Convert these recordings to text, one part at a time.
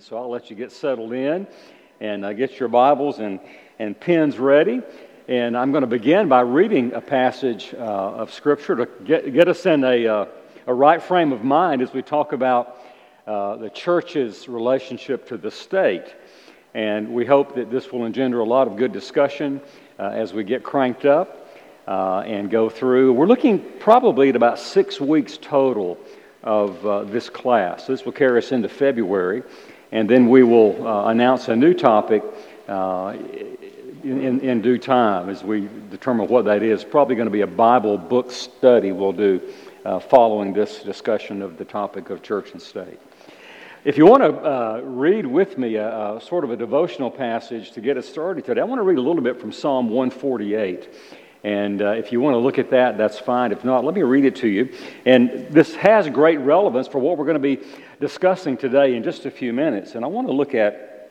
So I'll let you get settled in and get your Bibles and pens ready. And I'm going to begin by reading a passage of Scripture to get us in a right frame of mind as we talk about the church's relationship to the state. And we hope that this will engender a lot of good discussion as we get cranked up and go through. We're looking probably at about 6 weeks total of this class. This will carry us into February, and then we will announce a new topic in due time as we determine what that is. Probably going to be a Bible book study we'll do following this discussion of the topic of church and state. If you want to read with me a sort of a devotional passage to get us started today, I want to read a little bit from Psalm 148. And if you want to look at that, that's fine. If not, let me read it to you. And this has great relevance for what we're going to be discussing today in just a few minutes. And I want to look at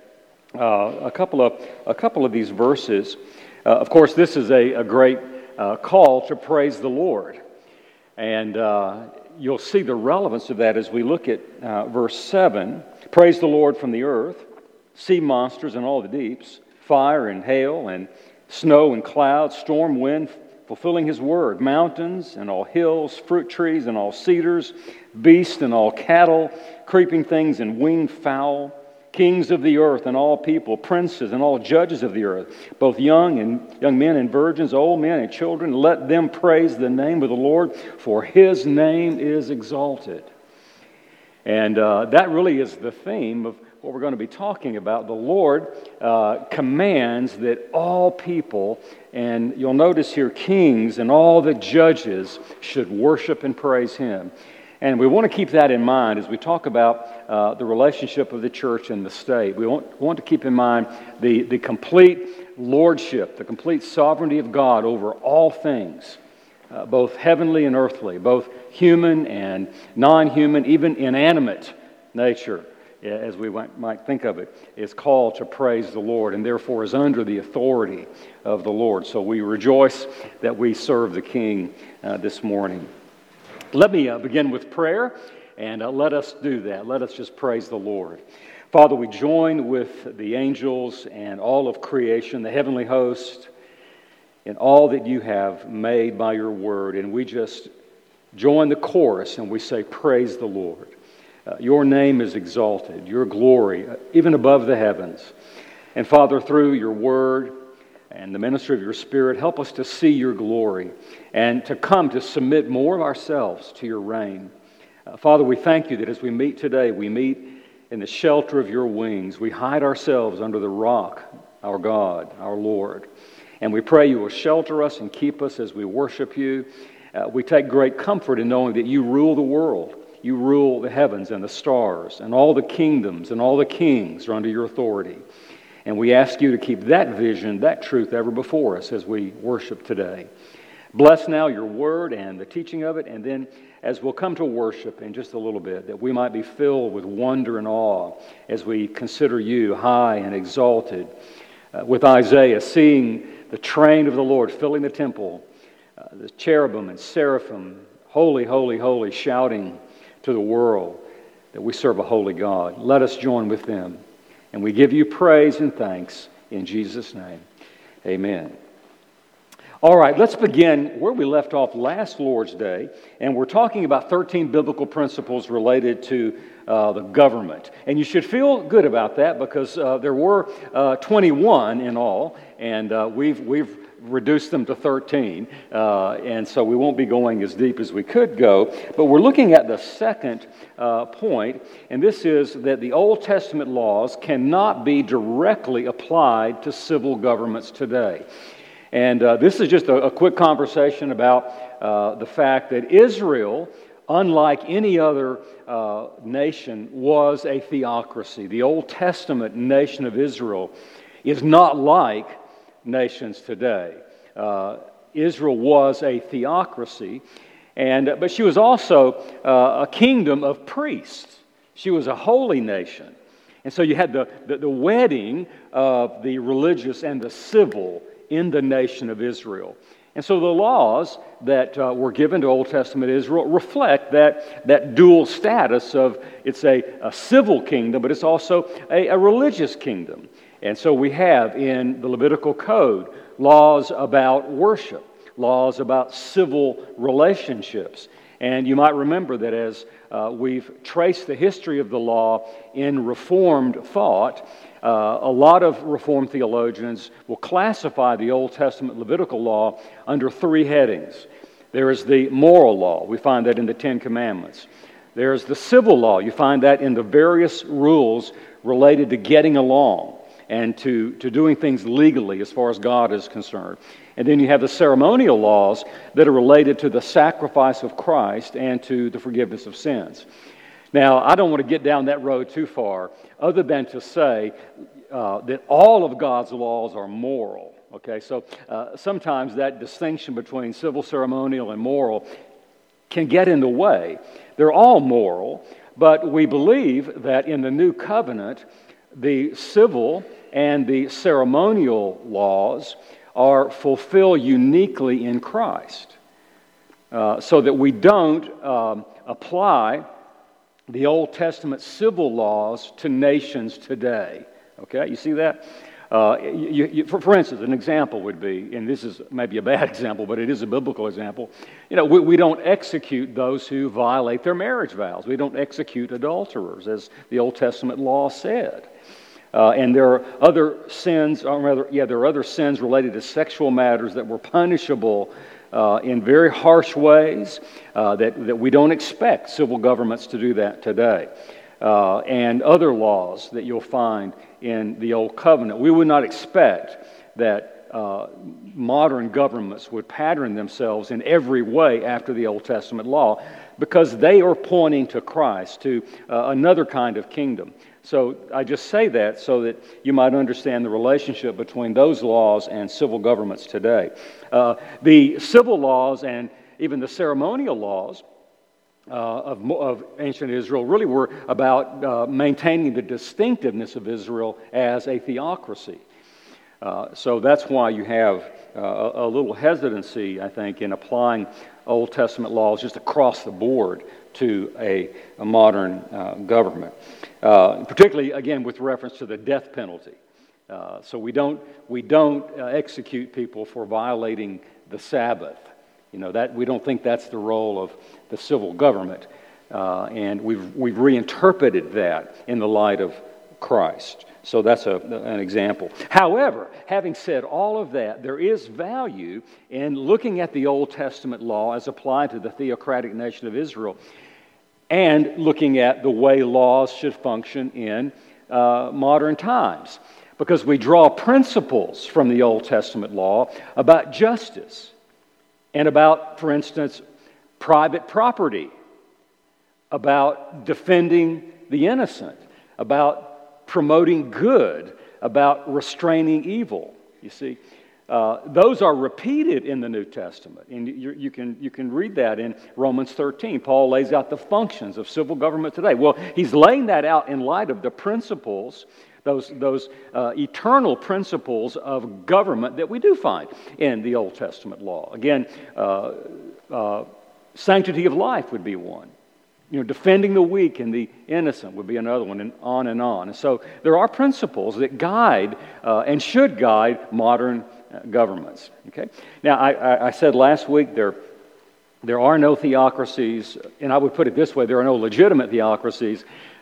a couple of these verses. Of course, this is a great call to praise the Lord. And you'll see the relevance of that as we look at verse 7. Praise the Lord from the earth, sea monsters and all the deeps, fire and hail and snow and clouds, storm, wind, fulfilling His word, mountains and all hills, fruit trees and all cedars, beasts and all cattle, creeping things and winged fowl, kings of the earth and all people, princes and all judges of the earth, both young men and virgins, old men and children, let them praise the name of the Lord, for His name is exalted. And that really is the theme of what we're going to be talking about. The Lord commands that all people, and you'll notice here kings and all the judges, should worship and praise Him. And we want to keep that in mind as we talk about the relationship of the church and the state. We want to keep in mind the complete lordship, the complete sovereignty of God over all things, both heavenly and earthly, both human and non-human, even inanimate nature, as we might think of it, is called to praise the Lord and therefore is under the authority of the Lord. So we rejoice that we serve the King this morning. Let me begin with prayer, and let us do that. Let us just praise the Lord. Father, we join with the angels and all of creation, the heavenly host, in all that you have made by your word, and we just join the chorus and we say, praise the Lord. Your name is exalted, your glory, even above the heavens. And Father, through your word and the ministry of your Spirit, help us to see your glory and to come to submit more of ourselves to your reign. Father, we thank you that as we meet today, we meet in the shelter of your wings. We hide ourselves under the rock, our God, our Lord. And we pray you will shelter us and keep us as we worship you. We take great comfort in knowing that you rule the world. You rule the heavens and the stars, and all the kingdoms and all the kings are under your authority. And we ask you to keep that vision, that truth ever before us as we worship today. Bless now your word and the teaching of it, and then as we'll come to worship in just a little bit, that we might be filled with wonder and awe as we consider you high and exalted. With Isaiah, seeing the train of the Lord filling the temple, the cherubim and seraphim, holy, holy, holy, shouting to the world that we serve a holy God. Let us join with them. And we give you praise and thanks in Jesus' name. Amen. All right, let's begin where we left off last Lord's Day. And we're talking about 13 biblical principles related to the government. And you should feel good about that because there were 21 in all. And we've reduced them to 13, and so we won't be going as deep as we could go. But we're looking at the second point, and this is that the Old Testament laws cannot be directly applied to civil governments today. And this is just a quick conversation about the fact that Israel, unlike any other nation, was a theocracy. The Old Testament nation of Israel is not like nations today. Israel was a theocracy, but she was also a kingdom of priests. She was a holy nation. And so you had the wedding of the religious and the civil in the nation of Israel. And so the laws that were given to Old Testament Israel reflect that dual status of it's a civil kingdom, but it's also a religious kingdom. And so we have in the Levitical Code laws about worship, laws about civil relationships. And you might remember that as we've traced the history of the law in Reformed thought, a lot of Reformed theologians will classify the Old Testament Levitical law under three headings. There is the moral law. We find that in the Ten Commandments. There is the civil law. You find that in the various rules related to getting along and to doing things legally as far as God is concerned. And then you have the ceremonial laws that are related to the sacrifice of Christ and to the forgiveness of sins. Now, I don't want to get down that road too far, other than to say that all of God's laws are moral. Okay, so sometimes that distinction between civil, ceremonial, and moral can get in the way. They're all moral, but we believe that in the New Covenant, the civil and the ceremonial laws are fulfilled uniquely in Christ, so that we don't apply the Old Testament civil laws to nations today. Okay, you see that? For instance, an example would be, and this is maybe a bad example, but it is a biblical example. We don't execute those who violate their marriage vows. We don't execute adulterers, as the Old Testament law said. And there are other sins, there are other sins related to sexual matters that were punishable in very harsh ways that we don't expect civil governments to do that today. And other laws that you'll find in the Old Covenant. We would not expect that modern governments would pattern themselves in every way after the Old Testament law, because they are pointing to Christ, to another kind of kingdom. So I just say that so that you might understand the relationship between those laws and civil governments today. The civil laws and even the ceremonial laws of ancient Israel really were about maintaining the distinctiveness of Israel as a theocracy. So that's why you have a little hesitancy, I think, in applying Old Testament laws just across the board to a modern government. Particularly, again, with reference to the death penalty. So we don't execute people for violating the Sabbath. That we don't think that's the role of the civil government, and we've reinterpreted that in the light of Christ. So that's an example. However, having said all of that, there is value in looking at the Old Testament law as applied to the theocratic nation of Israel, and looking at the way laws should function in modern times, because we draw principles from the Old Testament law about justice and about, for instance, private property, about defending the innocent, about promoting good, about restraining evil. You see, those are repeated in the New Testament, and you can read that in Romans 13. Paul lays out the functions of civil government today. Well, he's laying that out in light of the principles, those eternal principles of government that we do find in the Old Testament law. Again, sanctity of life would be one. Defending the weak and the innocent would be another one, and on and on. And so there are principles that guide and should guide modern governments. Okay. Now, I said last week there are no theocracies, and I would put it this way: there are no legitimate theocracies.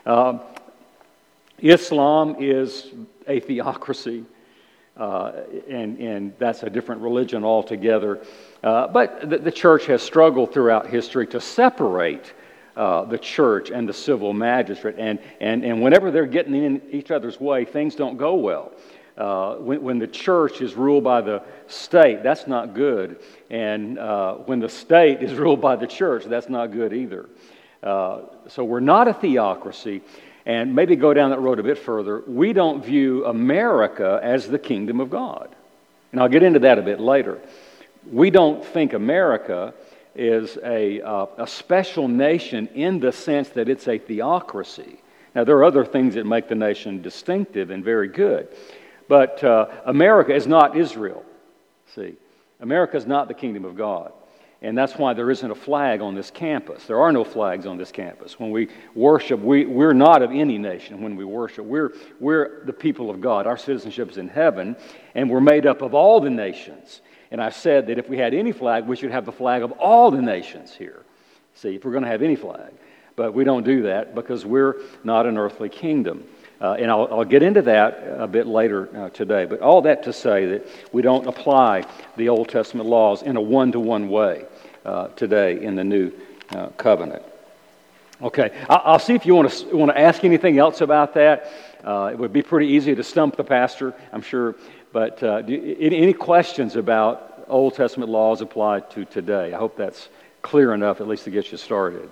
Islam is a theocracy, and that's a different religion altogether. But the church has struggled throughout history to separate the church and the civil magistrate, and whenever they're getting in each other's way, things don't go well. When the church is ruled by the state, that's not good, and when the state is ruled by the church, that's not good either. So we're not a theocracy, and maybe go down that road a bit further. We don't view America as the kingdom of God, and I'll get into that a bit later. We don't think America is a special nation in the sense that it's a theocracy. Now, there are other things that make the nation distinctive and very good, but America is not Israel. See, America is not the kingdom of God. And that's why there isn't a flag on this campus. There are no flags on this campus. When we worship, we're not of any nation when we worship. We're the people of God. Our citizenship is in heaven, and we're made up of all the nations. And I've said that if we had any flag, we should have the flag of all the nations here. See, if we're going to have any flag. But we don't do that because we're not an earthly kingdom. And I'll get into that a bit later today. But all that to say that we don't apply the Old Testament laws in a one-to-one way today in the New Covenant. Okay, I'll see if you want to ask anything else about that. It would be pretty easy to stump the pastor, I'm sure. But any questions about Old Testament laws applied to today? I hope that's clear enough, at least to get you started.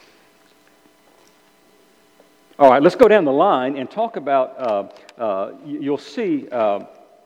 All right, let's go down the line and talk about, you'll see that,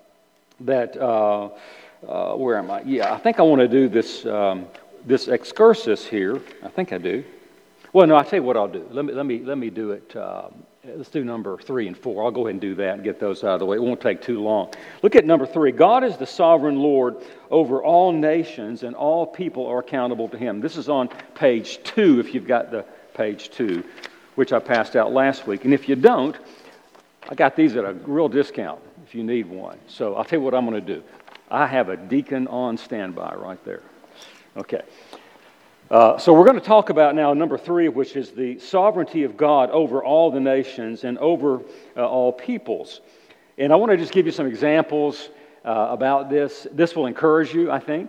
where am I? Yeah, I think I want to do this excursus here. I think I do. Well, no, I'll tell you what I'll do. Let me do it. Let's do number 3 and 4. I'll go ahead and do that and get those out of the way. It won't take too long. Look at number 3. God is the sovereign Lord over all nations, and all people are accountable to Him. This is on page 2, if you've got the page 2. Which I passed out last week. And if you don't, I got these at a real discount if you need one. So I'll tell you what I'm going to do. I have a deacon on standby right there. Okay. So we're going to talk about now number 3, which is the sovereignty of God over all the nations and over all peoples. And I want to just give you some examples about this. This will encourage you, I think.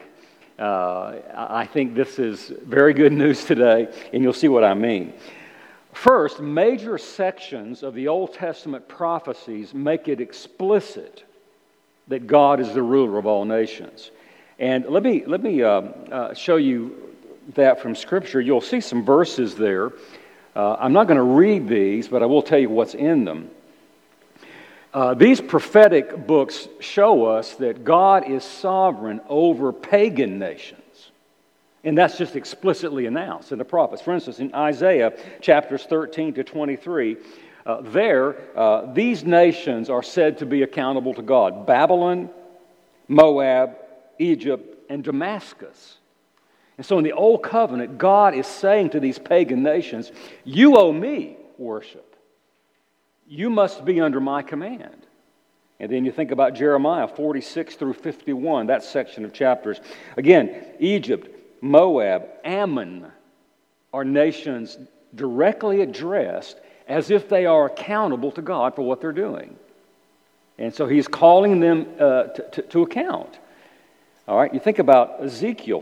I think this is very good news today, and you'll see what I mean. First, major sections of the Old Testament prophecies make it explicit that God is the ruler of all nations. And let me show you that from Scripture. You'll see some verses there. I'm not going to read these, but I will tell you what's in them. These prophetic books show us that God is sovereign over pagan nations. And that's just explicitly announced in the prophets. For instance, in Isaiah chapters 13 to 23, these nations are said to be accountable to God. Babylon, Moab, Egypt, and Damascus. And so in the Old Covenant, God is saying to these pagan nations, you owe me worship. You must be under my command. And then you think about Jeremiah 46 through 51, that section of chapters. Again, Egypt, Moab, Ammon are nations directly addressed as if they are accountable to God for what they're doing. And so He's calling them to account. All right, you think about Ezekiel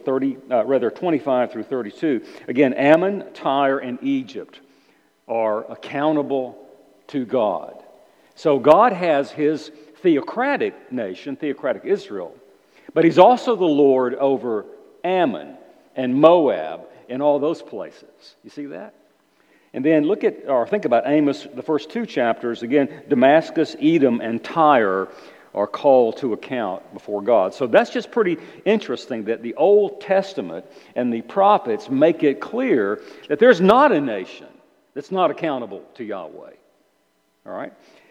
25 through 32. Again, Ammon, Tyre, and Egypt are accountable to God. So God has His theocratic nation, theocratic Israel, but He's also the Lord over Ammon and Moab and all those places. You see that? And then think about Amos, the first 2 chapters. Again, Damascus, Edom, and Tyre are called to account before God. So that's just pretty interesting that the Old Testament and the prophets make it clear that there's not a nation that's not accountable to Yahweh. All right?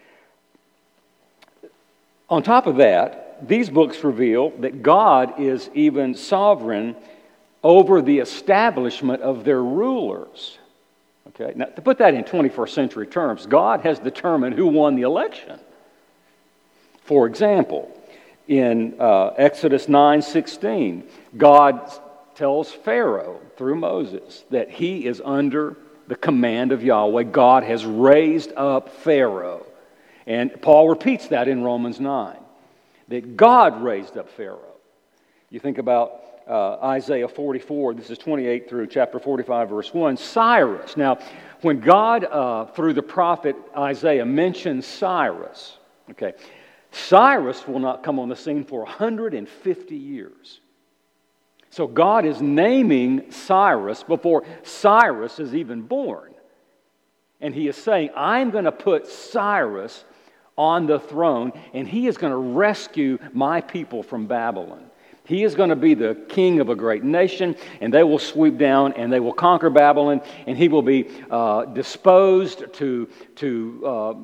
On top of that, these books reveal that God is even sovereign over the establishment of their rulers. Okay, now to put that in 21st century terms, God has determined who won the election. For example, in Exodus 9:16, God tells Pharaoh through Moses that he is under the command of Yahweh. God has raised up Pharaoh. And Paul repeats that in Romans 9, that God raised up Pharaoh. You think about Isaiah 44, this is 28 through chapter 45, verse 1, Cyrus. Now, when God, through the prophet Isaiah, mentions Cyrus, okay, Cyrus will not come on the scene for 150 years. So God is naming Cyrus before Cyrus is even born. And He is saying, I'm going to put Cyrus on the throne, and he is going to rescue my people from Babylon. He is going to be the king of a great nation, and they will sweep down and they will conquer Babylon, and he will be disposed to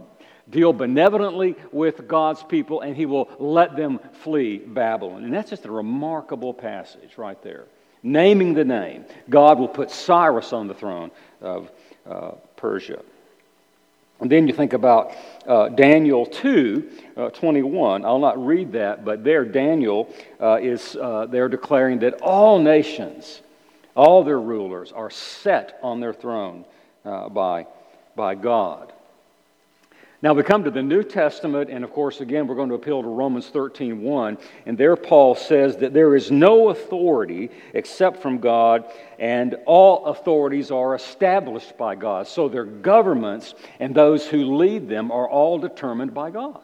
deal benevolently with God's people, and He will let them flee Babylon. And that's just a remarkable passage right there. Naming the name. God will put Cyrus on the throne of Persia. And then you think about Daniel 2:21. I'll not read that, but there Daniel they're declaring that all nations, all their rulers are set on their throne by God. Now we come to the New Testament, and of course, again, we're going to appeal to Romans 13:1, and there Paul says that there is no authority except from God, and all authorities are established by God. So their governments and those who lead them are all determined by God.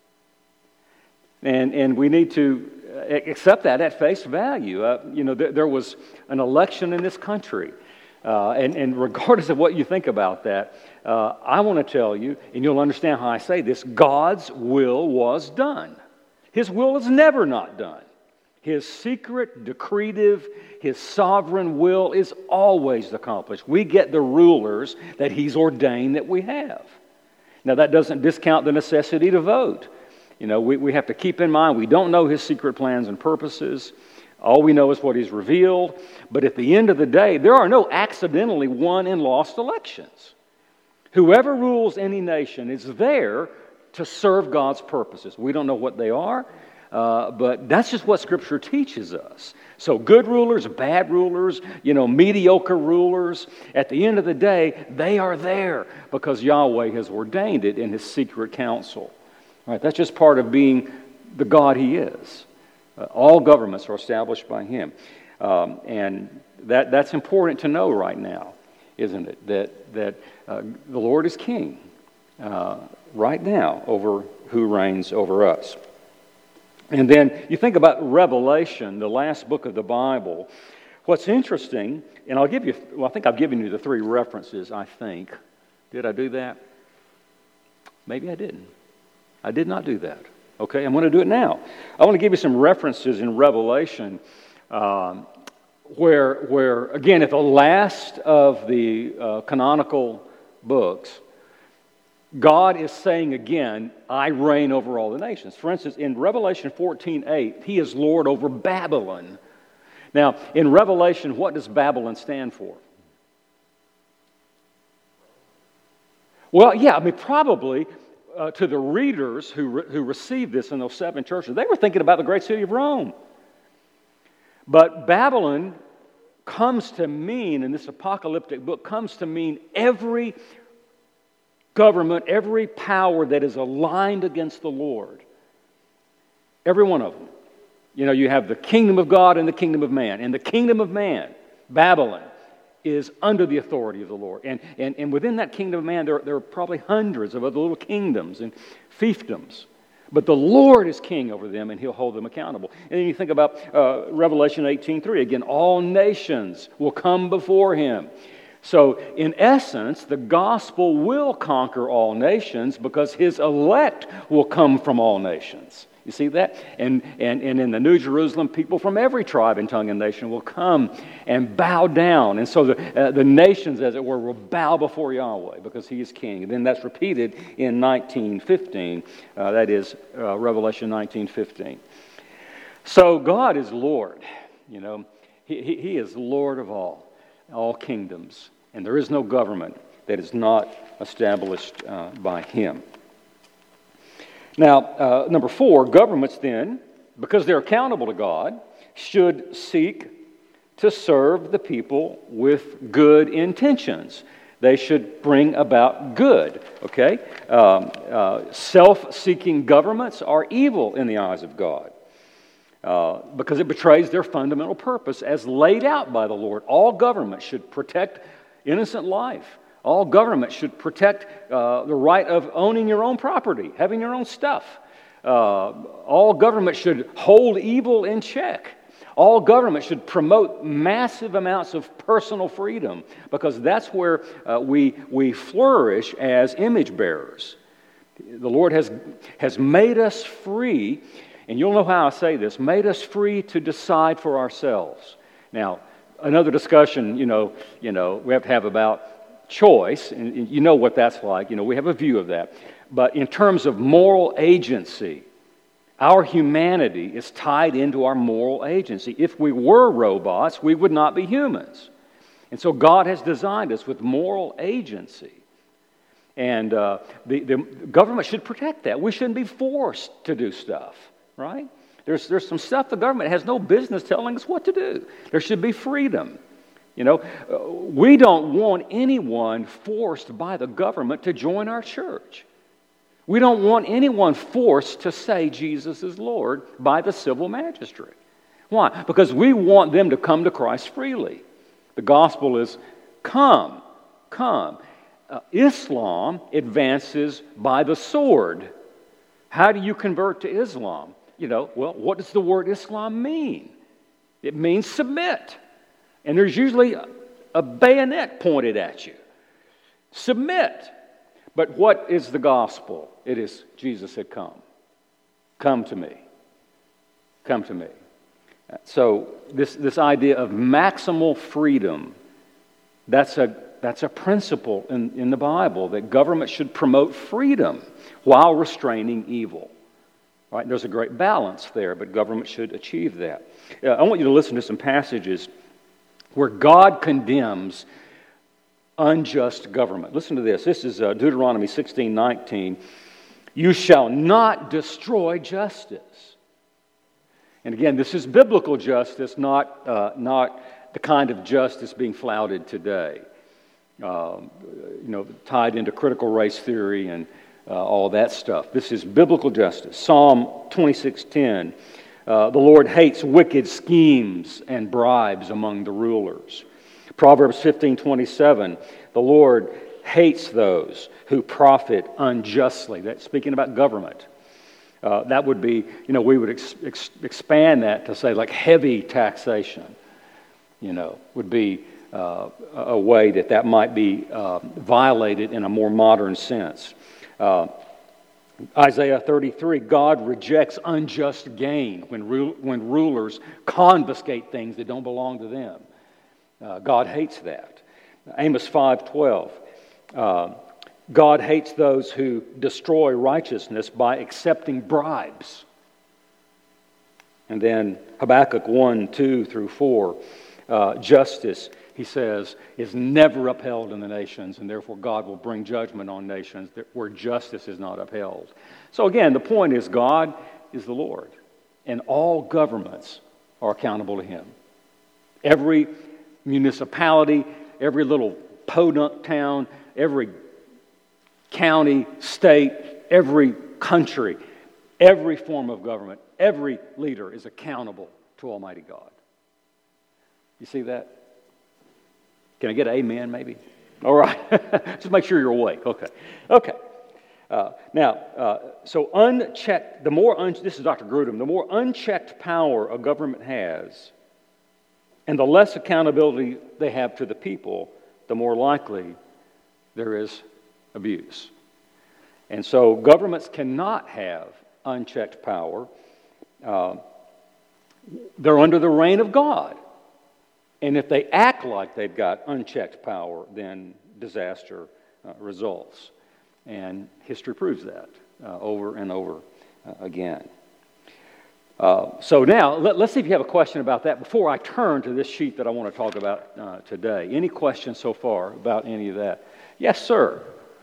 And we need to accept that at face value. There was an election in this country. And regardless of what you think about that, I want to tell you, and you'll understand how I say this, God's will was done. His will is never not done. His secret, decretive, His sovereign will is always accomplished. We get the rulers that He's ordained that we have. Now, that doesn't discount the necessity to vote. We have to keep in mind we don't know His secret plans and purposes. All we know is what He's revealed. But at the end of the day, there are no accidentally won and lost elections. Whoever rules any nation is there to serve God's purposes. We don't know what they are, but that's just what Scripture teaches us. So good rulers, bad rulers, mediocre rulers, at the end of the day, they are there because Yahweh has ordained it in His secret counsel. All right, that's just part of being the God He is. All governments are established by Him. And that's important to know right now, isn't it? That the Lord is King right now over who reigns over us. And then you think about Revelation, the last book of the Bible. What's interesting, and I think I've given you the 3 references, I think. Did I do that? Maybe I didn't. I did not do that. Okay, I'm going to do it now. I want to give you some references in Revelation where again, at the last of the canonical books, God is saying again, I reign over all the nations. For instance, in Revelation 14:8, He is Lord over Babylon. Now, in Revelation, what does Babylon stand for? Well, yeah, probably to the readers who received this in those 7 churches, they were thinking about the great city of Rome. But Babylon comes to mean, in this apocalyptic book, comes to mean every government, every power that is aligned against the Lord. Every one of them. You have the kingdom of God and the kingdom of man. And the kingdom of man, Babylon, is under the authority of the Lord. And within that kingdom of man, there are probably hundreds of other little kingdoms and fiefdoms. But the Lord is king over them, and He'll hold them accountable. And then you think about Revelation 18:3. Again, all nations will come before Him. So, in essence, the gospel will conquer all nations because His elect will come from all nations. You see that? And in the New Jerusalem, people from every tribe and tongue and nation will come and bow down. And so the nations, as it were, will bow before Yahweh because He is king. And then that's repeated in 19:15. That is Revelation 19:15. So God is Lord. He is Lord of all kingdoms. And there is no government that is not established by Him. Now, number 4, governments then, because they're accountable to God, should seek to serve the people with good intentions. They should bring about good, okay? Self-seeking governments are evil in the eyes of God because it betrays their fundamental purpose as laid out by the Lord. All government should protect innocent life. All government should protect the right of owning your own property, having your own stuff. All government should hold evil in check. All government should promote massive amounts of personal freedom because that's where we flourish as image bearers. The Lord has made us free, and you'll know how I say this, made us free to decide for ourselves. Now, another discussion, we have to have about choice, and you know what that's like. We have a view of that. But in terms of moral agency, our humanity is tied into our moral agency. If we were robots, we would not be humans. And so God has designed us with moral agency. And the government should protect that. We shouldn't be forced to do stuff, right? There's some stuff the government has no business telling us what to do. There should be freedom. You know, we don't want anyone forced by the government to join our church. We don't want anyone forced to say Jesus is Lord by the civil magistrate. Why? Because we want them to come to Christ freely. The gospel is come, come. Islam advances by the sword. How do you convert to Islam? You know, well, what does the word Islam mean? It means submit. And there's usually a bayonet pointed at you. Submit. But what is the gospel? It is Jesus had come. Come to me. Come to me. So this idea of maximal freedom, that's a principle in the Bible, that government should promote freedom while restraining evil. Right? There's a great balance there, but government should achieve that. I want you to listen to some passages where God condemns unjust government. Listen to this. This is Deuteronomy 16:19. You shall not destroy justice. And again, this is biblical justice, not the kind of justice being flouted today. Tied into critical race theory and all that stuff. This is biblical justice. Psalm 26:10. The Lord hates wicked schemes and bribes among the rulers. Proverbs 15:27. The Lord hates those who profit unjustly. That's speaking about government. That would be, we would expand that to say like heavy taxation, would be a way that might be violated in a more modern sense. Isaiah 33, God rejects unjust gain when rulers confiscate things that don't belong to them. God hates that. Amos 5:12, God hates those who destroy righteousness by accepting bribes. And then Habakkuk 1:2-4, justice, he says, is never upheld in the nations, and therefore God will bring judgment on nations where justice is not upheld. So again, the point is God is the Lord, and all governments are accountable to Him. Every municipality, every little podunk town, every county, state, every country, every form of government, every leader is accountable to Almighty God. You see that? Can I get an amen, maybe? All right. Just make sure you're awake. Okay. So unchecked, this is Dr. Grudem, the more unchecked power a government has, and the less accountability they have to the people, the more likely there is abuse. And so governments cannot have unchecked power. They're under the reign of God. And if they act like they've got unchecked power, then disaster results. And history proves that over and over again. So now, let's see if you have a question about that before I turn to this sheet that I want to talk about today. Any questions so far about any of that? Yes, sir.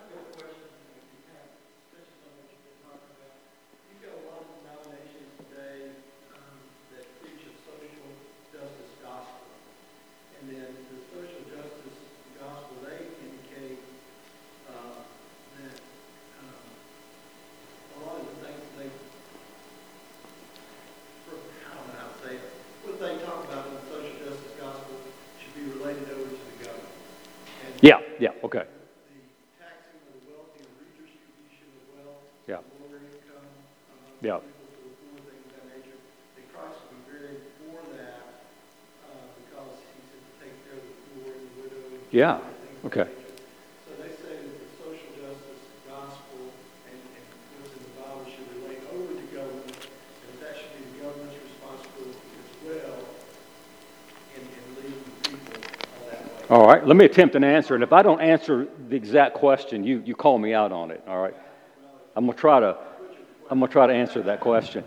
Yeah, okay. The taxing of the wealthy and redistribution of wealth, Yeah. lower income, Yeah. people to the poor, things of that nature. The Christ would be very for that because he said to take care of the poor and the widow. Yeah, And okay. So they say that the social justice gospel and what's in the Bible should relate over to government, and that should be the government's responsibility as well in leading the people that way. All right, let me attempt an answer, and if I don't answer the exact question, you call me out on it, all right? Well, I'm going to try to answer that question.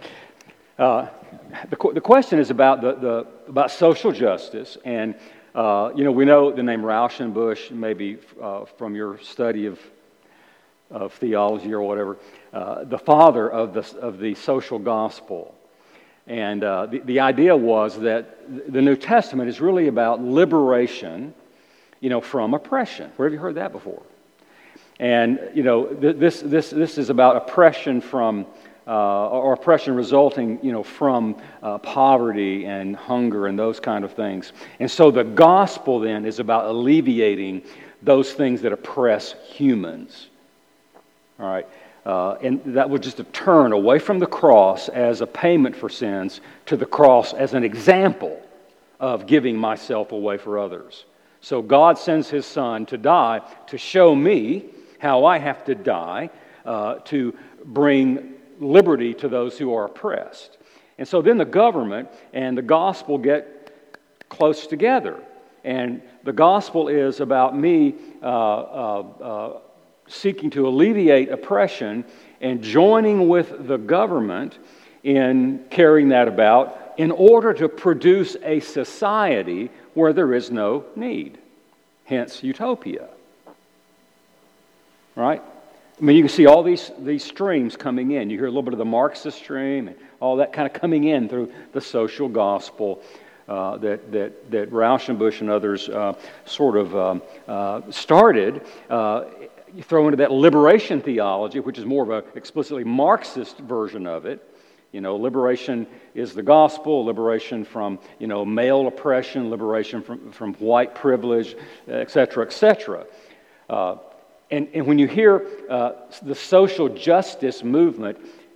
The question is about about social justice, and we know the name Rauschenbusch, maybe from your study of theology or whatever, the father of the social gospel. And the idea was that the New Testament is really about liberation, from oppression. Where have you heard that before? And this is about oppression from or oppression resulting, from poverty and hunger and those kind of things. And so the gospel then is about alleviating those things that oppress humans. All right. And that was just a turn away from the cross as a payment for sins to the cross as an example of giving myself away for others. So God sends His Son to die to show me how I have to die to bring liberty to those who are oppressed. And so then the government and the gospel get close together. And the gospel is about me seeking to alleviate oppression and joining with the government in carrying that about in order to produce a society where there is no need. Hence, utopia. Right? I mean, you can see all these streams coming in. You hear a little bit of the Marxist stream and all that kind of coming in through the social gospel that Rauschenbusch and others sort of started. You throw into that liberation theology, which is more of an explicitly Marxist version of it. Liberation is the gospel, liberation from, male oppression, liberation from white privilege, et cetera, et cetera. And when you hear the social justice movement,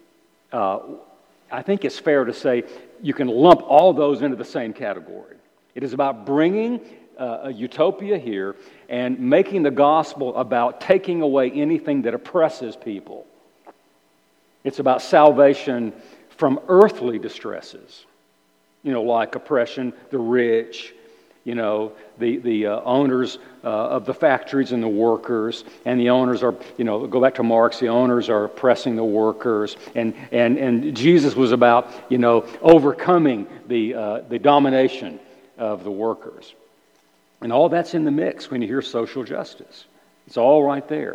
I think it's fair to say you can lump all those into the same category. It is about bringing a utopia here and making the gospel about taking away anything that oppresses people. It's about salvation from earthly distresses, like oppression, the rich, the owners of the factories and the workers, and the owners are, go back to Marx, the owners are oppressing the workers, and Jesus was about, overcoming the domination of the workers. And all that's in the mix when you hear social justice. It's all right there.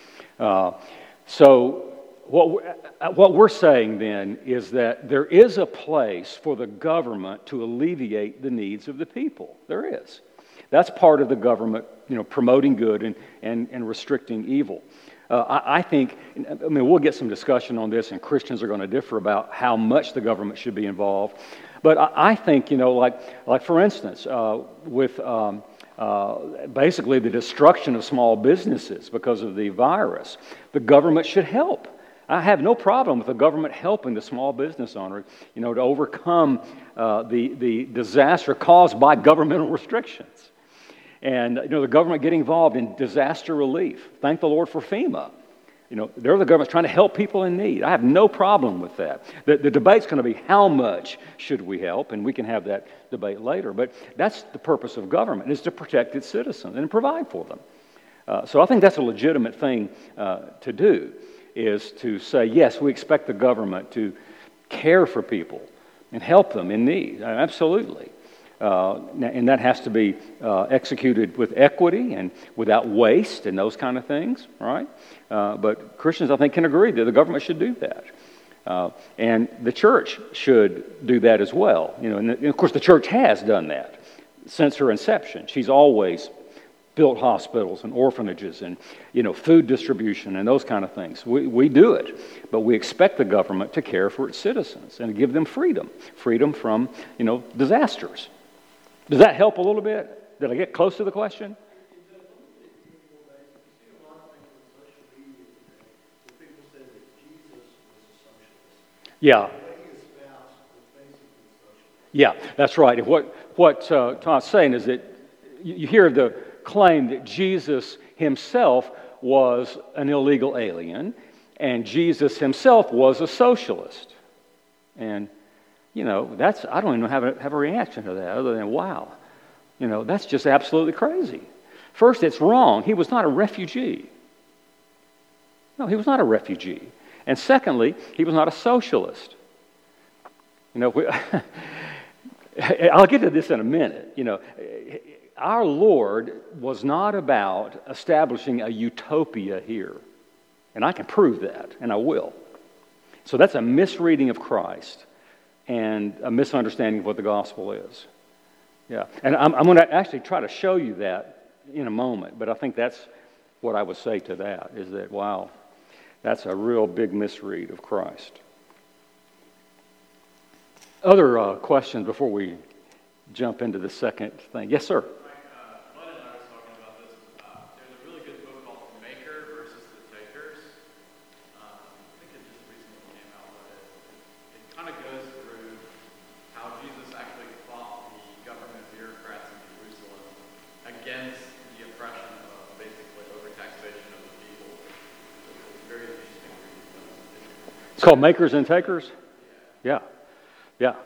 So what we're saying then is that there is a place for the government to alleviate the needs of the people. There is. That's part of the government, promoting good and restricting evil. I think, we'll get some discussion on this, and Christians are going to differ about how much the government should be involved. But I think, like for instance, with basically the destruction of small businesses because of the virus, the government should help. I have no problem with the government helping the small business owner, to overcome the disaster caused by governmental restrictions. And, the government getting involved in disaster relief. Thank the Lord for FEMA. They're the government trying to help people in need. I have no problem with that. The debate's going to be how much should we help, and we can have that debate later. But that's the purpose of government, is to protect its citizens and provide for them. So I think that's a legitimate thing to do, is to say, yes, we expect the government to care for people and help them in need. Absolutely. And that has to be executed with equity and without waste and those kind of things, right? But Christians, I think, can agree that the government should do that. And the church should do that as well. And of course, the church has done that since her inception. She's always built hospitals and orphanages and, food distribution and those kind of things. We do it, but we expect the government to care for its citizens and to give them freedom from, disasters. Does that help a little bit? Did I get close to the question? Yeah. Yeah, that's right. And what Tom's saying is that you hear the claim that Jesus himself was an illegal alien, and Jesus himself was a socialist. And, that's, I don't even have a reaction to that other than, wow, that's just absolutely crazy. First, it's wrong. He was not a refugee. No, he was not a refugee. And secondly, he was not a socialist. I'll get to this in a minute. Our Lord was not about establishing a utopia here. And I can prove that, and I will. So that's a misreading of Christ and a misunderstanding of what the gospel is. Yeah, and I'm going to actually try to show you that in a moment, but I think that's what I would say to that, is that, wow, that's a real big misread of Christ. Other questions before we jump into the second thing? Yes, sir. Bud and I was talking about this. There's a really good book called The Maker versus the Takers. I think it just recently came out, but it kind of goes through how Jesus actually fought the government bureaucrats in Jerusalem against the oppression of basically overtaxation of the people. It's very interesting. It's called Makers and Takers? Yeah. Yeah.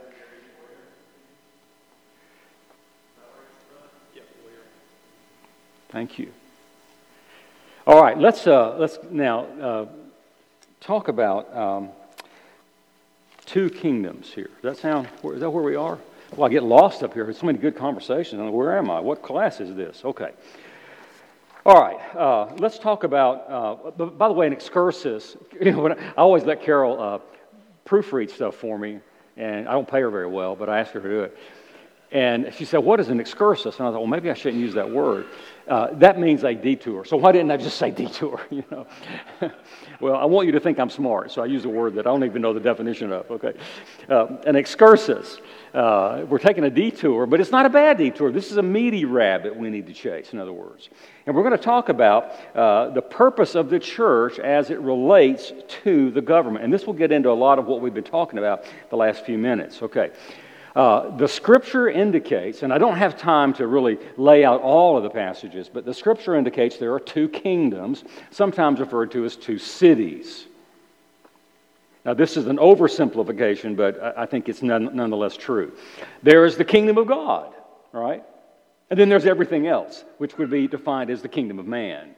Thank you. All right, let's now talk about two kingdoms here. Is that where we are? Well, I get lost up here. There's so many good conversations. Where am I? What class is this? Okay. All right, let's talk about, by the way, an excursus. I always let Carol proofread stuff for me, and I don't pay her very well, but I ask her to do it. And she said, what is an excursus? And I thought, well, maybe I shouldn't use that word. That means a detour. So why didn't I just say detour? Well, I want you to think I'm smart, so I use a word that I don't even know the definition of. Okay, an excursus. We're taking a detour, but it's not a bad detour. This is a meaty rabbit we need to chase, in other words. And we're going to talk about the purpose of the church as it relates to the government. And this will get into a lot of what we've been talking about the last few minutes. Okay. The Scripture indicates, and I don't have time to really lay out all of the passages, but the Scripture indicates there are two kingdoms, sometimes referred to as two cities. Now, this is an oversimplification, but I think it's nonetheless true. There is the kingdom of God, right? And then there's everything else, which would be defined as the kingdom of man.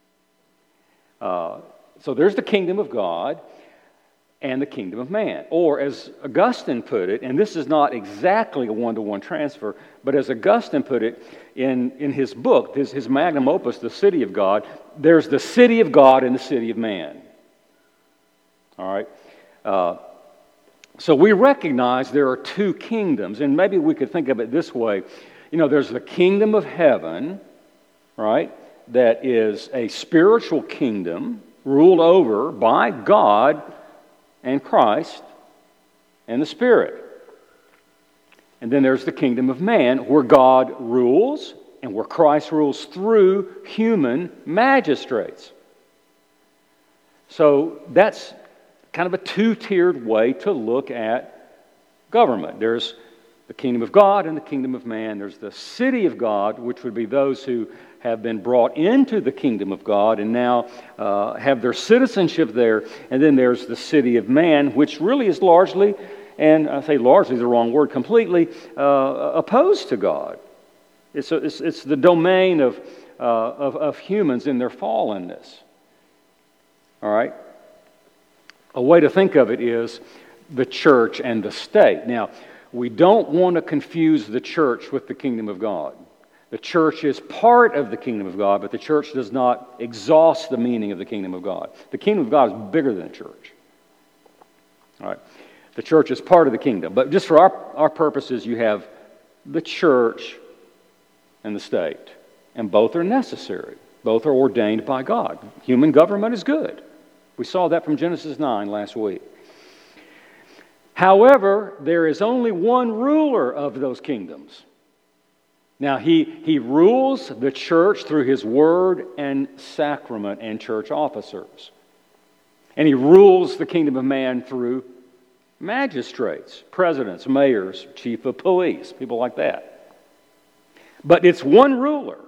So there's the kingdom of God and the kingdom of man. Or as Augustine put it, and this is not exactly a one-to-one transfer, but as Augustine put it in his book, his magnum opus, The City of God, there's the city of God and the city of man. All right? So we recognize there are two kingdoms, and maybe we could think of it this way. There's the kingdom of heaven, right, that is a spiritual kingdom ruled over by God and Christ and the Spirit. And then there's the kingdom of man, where God rules and where Christ rules through human magistrates. So that's kind of a two-tiered way to look at government. There's the kingdom of God and the kingdom of man. There's the city of God, which would be those who have been brought into the kingdom of God and now have their citizenship there. And then there's the city of man, which really is largely, and I say largely is the wrong word, completely opposed to God. It's the domain of humans in their fallenness. All right? A way to think of it is the church and the state. Now, we don't want to confuse the church with the kingdom of God. The church is part of the kingdom of God, but the church does not exhaust the meaning of the kingdom of God. The kingdom of God is bigger than the church. All right. The church is part of the kingdom. But just for our purposes, you have the church and the state. And both are necessary. Both are ordained by God. Human government is good. We saw that from Genesis 9 last week. However, there is only one ruler of those kingdoms. Now, he rules the church through his word and sacrament and church officers. And he rules the kingdom of man through magistrates, presidents, mayors, chief of police, people like that. But it's one ruler.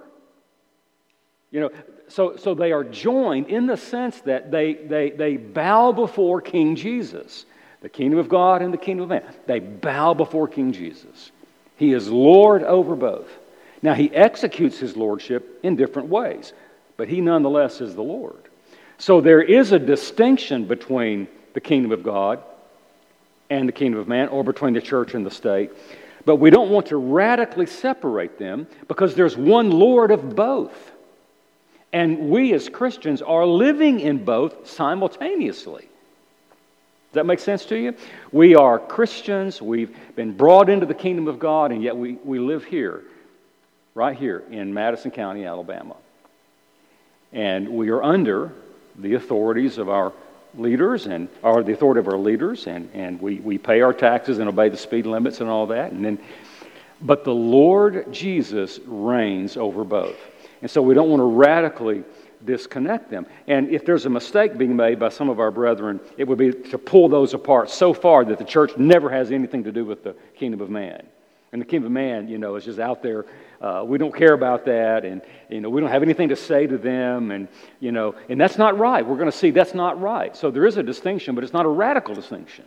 So they are joined in the sense that they bow before King Jesus. The kingdom of God and the kingdom of man. They bow before King Jesus. He is Lord over both. Now, he executes his lordship in different ways, but he nonetheless is the Lord. So there is a distinction between the kingdom of God and the kingdom of man, or between the church and the state. But we don't want to radically separate them because there's one Lord of both. And we as Christians are living in both simultaneously. Does that make sense to you? We are Christians, we've been brought into the kingdom of God, and yet we live here, right here in Madison County, Alabama. And we are under the authorities of our leaders or the authority of our leaders, and we pay our taxes and obey the speed limits and all that. But the Lord Jesus reigns over both. And so we don't want to radically disconnect them. And if there's a mistake being made by some of our brethren, it would be to pull those apart so far that the church never has anything to do with the kingdom of man. And the kingdom of man, is just out there. We don't care about that, and we don't have anything to say to them, and that's not right. We're going to see that's not right. So there is a distinction, but it's not a radical distinction.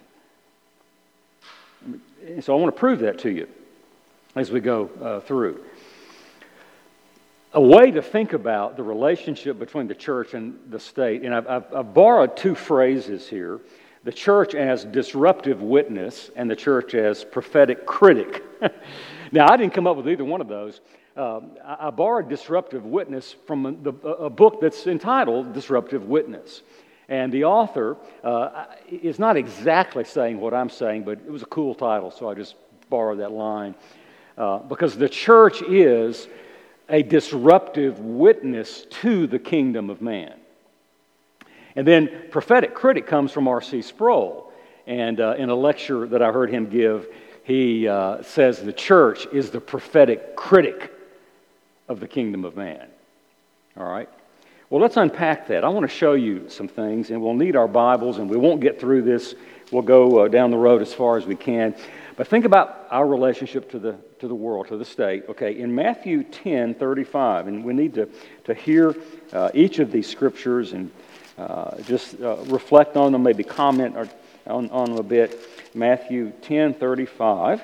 And so I want to prove that to you as we go through. A way to think about the relationship between the church and the state, and I've borrowed two phrases here: the church as disruptive witness and the church as prophetic critic. Now, I didn't come up with either one of those. I borrowed disruptive witness from a book that's entitled Disruptive Witness. And the author is not exactly saying what I'm saying, but it was a cool title, so I just borrowed that line. Because the church is a disruptive witness to the kingdom of man. And then prophetic critic comes from R.C. Sproul. And in a lecture that I heard him give, he says the church is the prophetic critic of the kingdom of man. All right? Well, let's unpack that. I want to show you some things, and we'll need our Bibles, and we won't get through this. We'll go down the road as far as we can. But think about our relationship to the world, to the state. Okay, in Matthew 10:35, and we need to hear each of these scriptures and just reflect on them, maybe comment on them a bit. Matthew 10:35.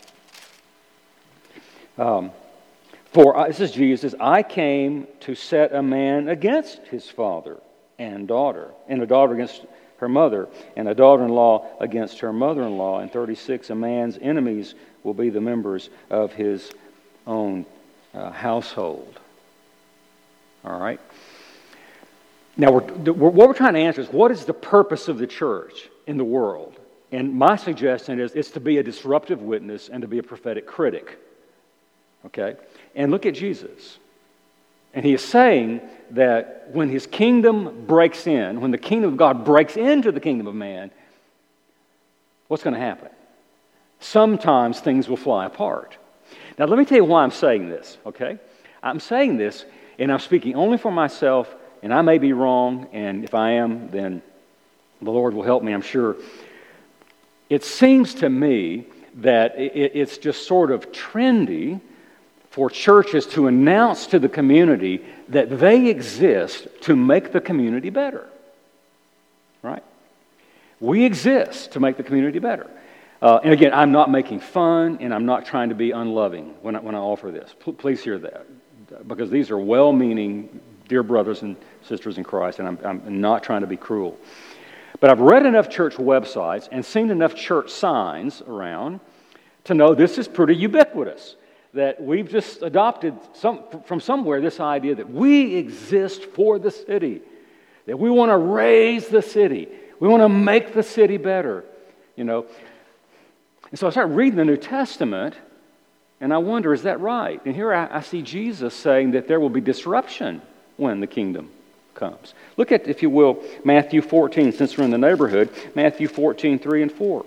This is Jesus. I came to set a man against his father and daughter, and a daughter against her mother, and a daughter-in-law against her mother-in-law. And 36, a man's enemies will be the members of his own household. All right? Now, what we're trying to answer is, what is the purpose of the church in the world? And my suggestion is it's to be a disruptive witness and to be a prophetic critic. Okay? And look at Jesus. And he is saying that when his kingdom breaks in, when the kingdom of God breaks into the kingdom of man, what's going to happen? Sometimes things will fly apart. Now, let me tell you why I'm saying this, okay? I'm saying this, and I'm speaking only for myself, and I may be wrong, and if I am, then the Lord will help me, I'm sure. It seems to me that it's just sort of trendy for churches to announce to the community that they exist to make the community better. Right? We exist to make the community better. And again, I'm not making fun, and I'm not trying to be unloving when I offer this. Please hear that. Because these are well-meaning, dear brothers and sisters in Christ, and I'm not trying to be cruel. But I've read enough church websites and seen enough church signs around to know this is pretty ubiquitous. That we've just adopted from somewhere this idea that we exist for the city. That we want to raise the city. We want to make the city better. And so I start reading the New Testament, and I wonder, is that right? And here I see Jesus saying that there will be disruption when the kingdom comes. Look at, if you will, Matthew 14, since we're in the neighborhood. Matthew 14, 3 and 4.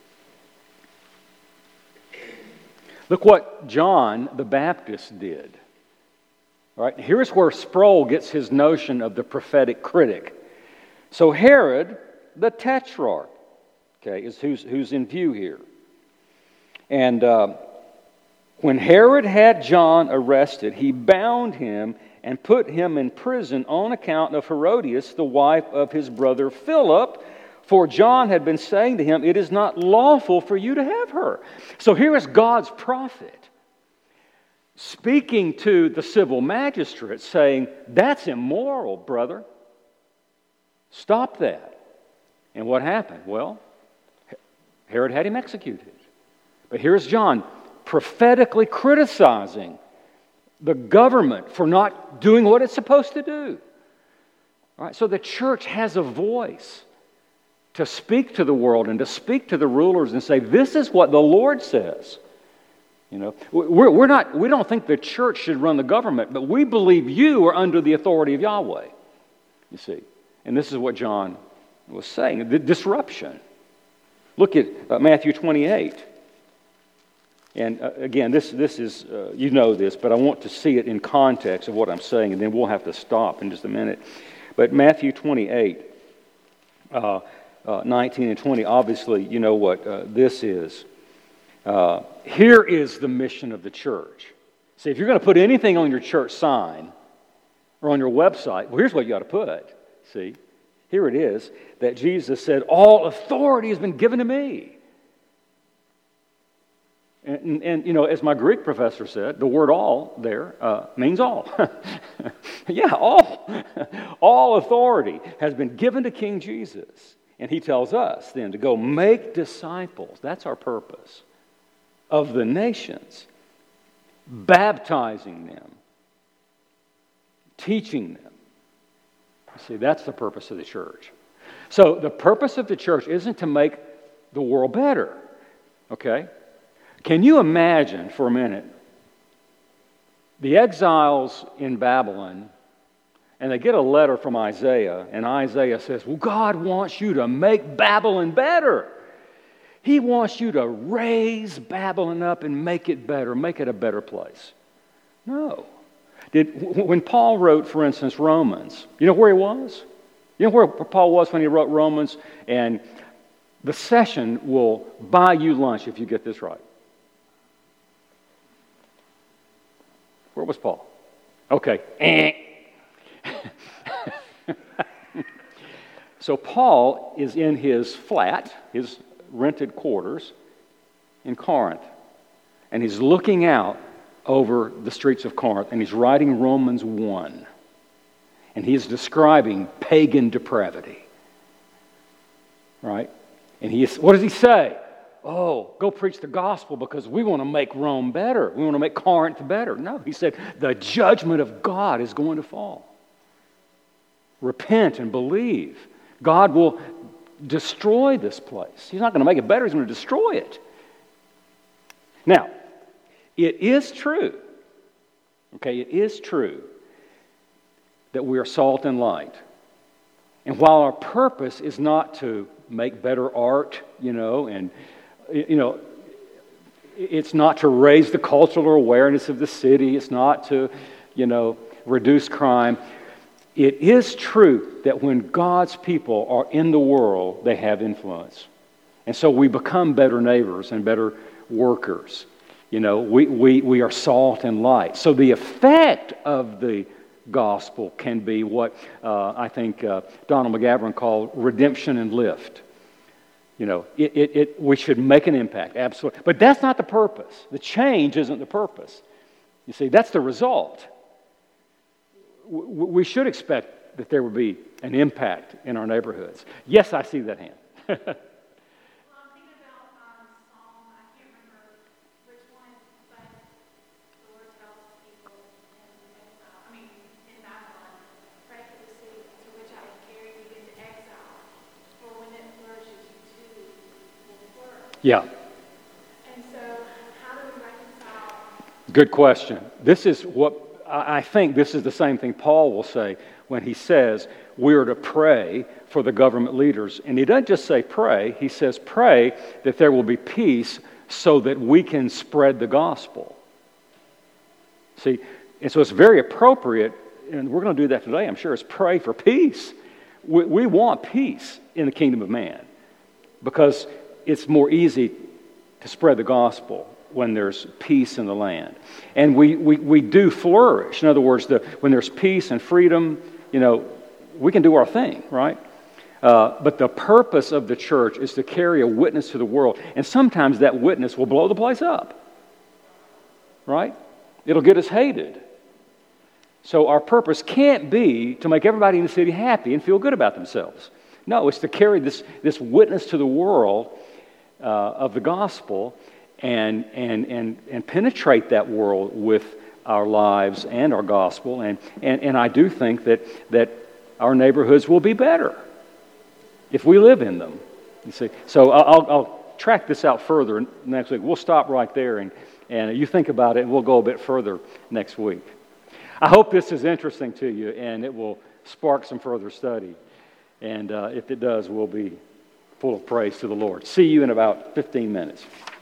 Look what John the Baptist did. All right, here's where Sproul gets his notion of the prophetic critic. So Herod, the Tetrarch, okay, is who's in view here. And when Herod had John arrested, he bound him and put him in prison on account of Herodias, the wife of his brother Philip. For John had been saying to him, it is not lawful for you to have her. So here is God's prophet speaking to the civil magistrate saying, that's immoral, brother. Stop that. And what happened? Well, Herod had him executed. But here's John prophetically criticizing the government for not doing what it's supposed to do. All right, so the church has a voice to speak to the world and to speak to the rulers and say, this is what the Lord says. You know, we don't think the church should run the government, but we believe you are under the authority of Yahweh. You see, and this is what John was saying, the disruption. Look at Matthew 28. And again, this is, you know this, but I want to see it in context of what I'm saying, and then we'll have to stop in just a minute. But Matthew 28, 19 and 20, obviously, you know what this is. Here is the mission of the church. See, if you're going to put anything on your church sign or on your website, well, here's what you ought to put. See, here it is, that Jesus said, all authority has been given to me. And you know, as my Greek professor said, the word all there means all. Yeah, all. All authority has been given to King Jesus. And he tells us then to go make disciples. That's our purpose. Of the nations. Baptizing them. Teaching them. See, that's the purpose of the church. So the purpose of the church isn't to make the world better. Okay? Can you imagine for a minute the exiles in Babylon, and they get a letter from Isaiah, and Isaiah says, well, God wants you to make Babylon better. He wants you to raise Babylon up and make it better, make it a better place. No. When Paul wrote, for instance, Romans, you know where he was? You know where Paul was when he wrote Romans? And the session will buy you lunch if you get this right. Where was Paul? Okay. So Paul is in his flat, his rented quarters in Corinth. And he's looking out over the streets of Corinth, and he's writing Romans 1. And he's describing pagan depravity. Right? And what does he say? Oh, go preach the gospel because we want to make Rome better. We want to make Corinth better. No, he said, the judgment of God is going to fall. Repent and believe. God will destroy this place. He's not going to make it better. He's going to destroy it. Now, it is true, okay, it is true that we are salt and light. And while our purpose is not to make better art, and it's not to raise the cultural awareness of the city, it's not to, reduce crime. It is true that when God's people are in the world, they have influence. And so we become better neighbors and better workers. We are salt and light. So the effect of the gospel can be what I think Donald McGavran called redemption and lift. We should make an impact, absolutely. But that's not the purpose. The change isn't the purpose. You see, that's the result. We should expect that there would be an impact in our neighborhoods. Yes, I see that hand. Well, I'm thinking about Psalm, I can't remember which one, but the Lord tells people in Babylon, pray for the city to which I have carried you into exile, for when it flourishes, you too will flourish. Yeah. And so, how do we reconcile? Good question. This is what I think this is the same thing Paul will say when he says we are to pray for the government leaders. And he doesn't just say pray, he says pray that there will be peace so that we can spread the gospel. See, and so it's very appropriate, and we're going to do that today, I'm sure, is pray for peace. We want peace in the kingdom of man because it's more easy to spread the gospel when there's peace in the land. And we do flourish. In other words, when there's peace and freedom, we can do our thing, right? But the purpose of the church is to carry a witness to the world. And sometimes that witness will blow the place up, right? It'll get us hated. So our purpose can't be to make everybody in the city happy and feel good about themselves. No, it's to carry this witness to the world of the gospel and penetrate that world with our lives and our gospel. And I do think that our neighborhoods will be better if we live in them. You see, so I'll track this out further next week. We'll stop right there and you think about it, and we'll go a bit further next week. I hope this is interesting to you, and it will spark some further study. And if it does, we'll be full of praise to the Lord. See you in about 15 minutes.